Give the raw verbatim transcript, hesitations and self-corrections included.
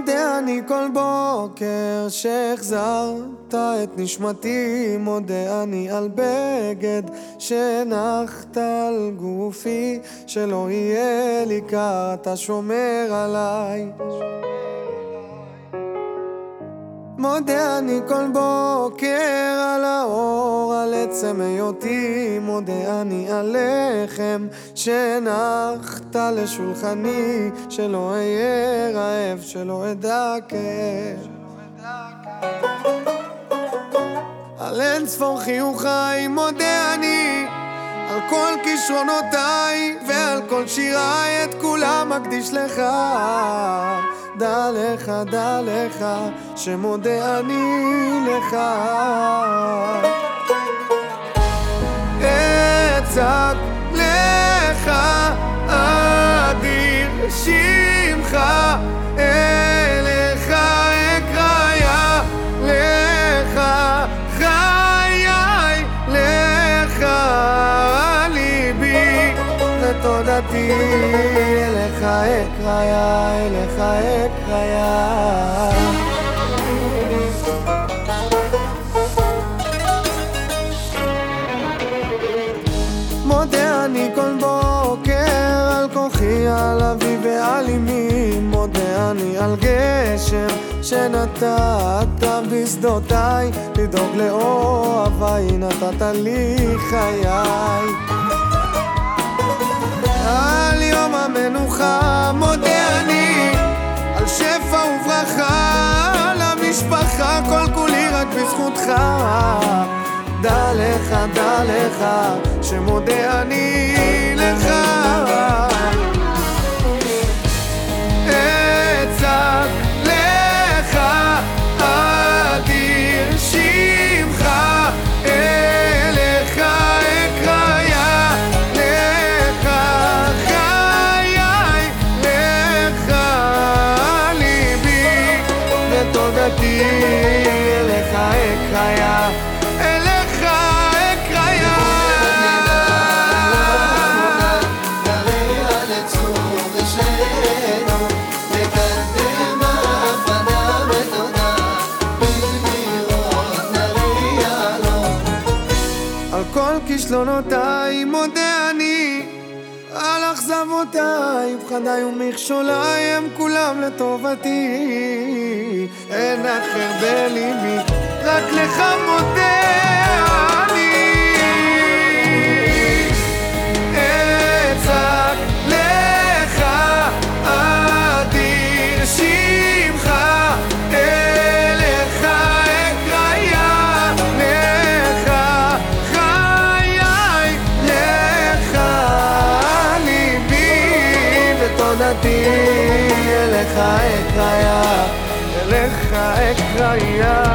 מודה אני כל בוקר שהחזרת את נשמתי, מודה אני על בגד שנחת על גופי, שלא יהיה לי קר, אתה שומר עליי. מודה אני כל בוקר על האור, על עצם היותי, מודה אני על לחם שנחת לשולחני, שלא אהיה רעב, שלא אדע כאב. על אין ספור חיוכיי מודה אני, על כל כישרונותיי ועל כל שיריי, את כולם מקדיש לך. דע לך, דע לך, שמודה אני לך. אצעק לך אדיר שמך, אליך אקרא לך חיי, לך ליבי ותודתי, אליך אקרא, אליך אקרא. מודה אני כל בוקר על כוחי, על אבי ועל אמי, מודה אני על גשם שנתת בשדותיי, לדאוג לאוהביי נתת לי חיי. על יום המנוחה מודה אני, על שפע וברכה, על המשפחה, כל כולי רק בזכותך. דע לך, דע לך, שמודה אני לך. אצעק לך אדיר שמך, אליך אקרא לך חיי, לך ליבי ותודתי, אליך אקרא. על כל כישלונותיי מודה אני, על אכזבותיי, פחדיי ומכשוליי, הם כולם לטובתי. אין אחר בליבי, רק לך מודה אני. אצעק לך אדיר שמך, אליך אקרא לך חיי, לך ליבי ותודתי, אליך אקרא, אליך אקרא.